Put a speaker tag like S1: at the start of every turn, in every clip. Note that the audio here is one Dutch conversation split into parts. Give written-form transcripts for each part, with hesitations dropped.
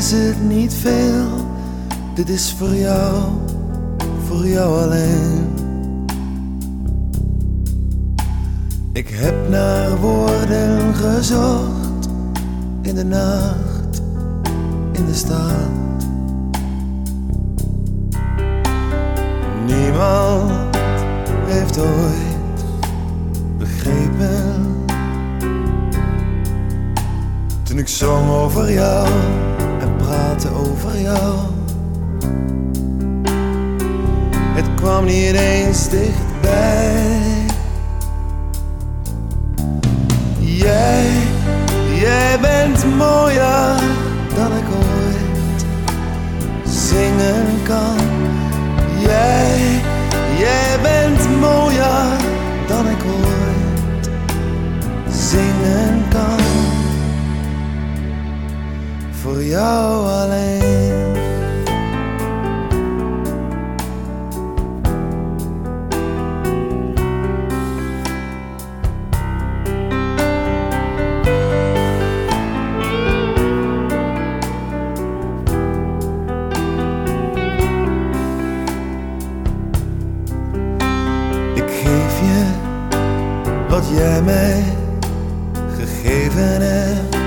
S1: is het niet veel, dit is voor jou alleen. Ik heb naar woorden gezocht, in de nacht, in de stad. Niemand heeft ooit begrepen, toen ik zong over jou en praatte over jou. Het kwam niet eens dichtbij. Jij bent mooier dan ik ooit zingen kan. Jij bent mooier dan ik ooit zingen kan. Voor jou alleen. Wat jij mij gegeven hebt.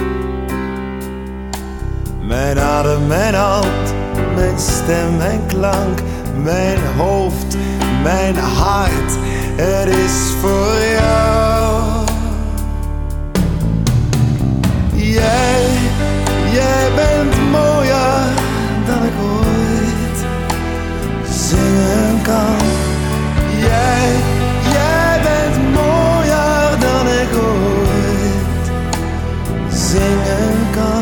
S1: Mijn adem, mijn hand, mijn stem, mijn klank, mijn hoofd, mijn hart. Het is voor jou. Jij bent mooier dan ik ooit zingen kan. Jij bent mooier dan ik ooit zingen kan.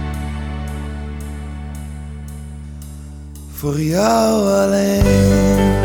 S1: Voor jou alleen.